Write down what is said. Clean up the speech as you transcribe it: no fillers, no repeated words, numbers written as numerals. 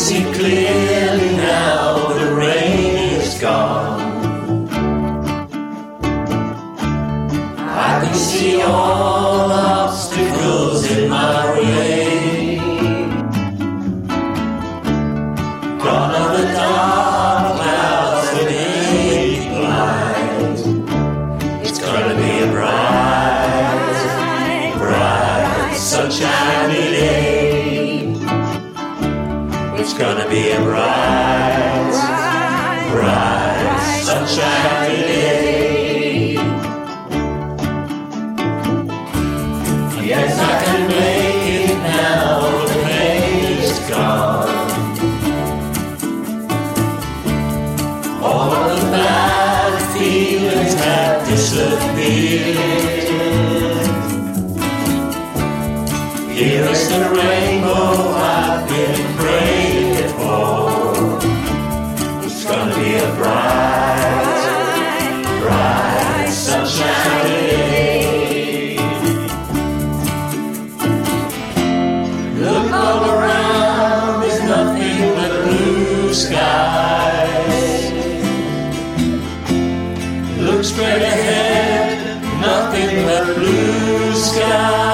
see clearly now the rain is gone. I can see all obstacles in my way. Gone are the dark clouds that make me blind. It's gonna be a bright, bright, sunshiny day. It's gonna be a bright, bright, sunshiny day. Yes, I can make it now, the pain is gone. All of the bad feelings have disappeared. Here is the rainbow I've been praying for. It's gonna be a bright, bright, sunshiny day. Look all around, there's nothing but blue skies. Look straight ahead, nothing but blue skies.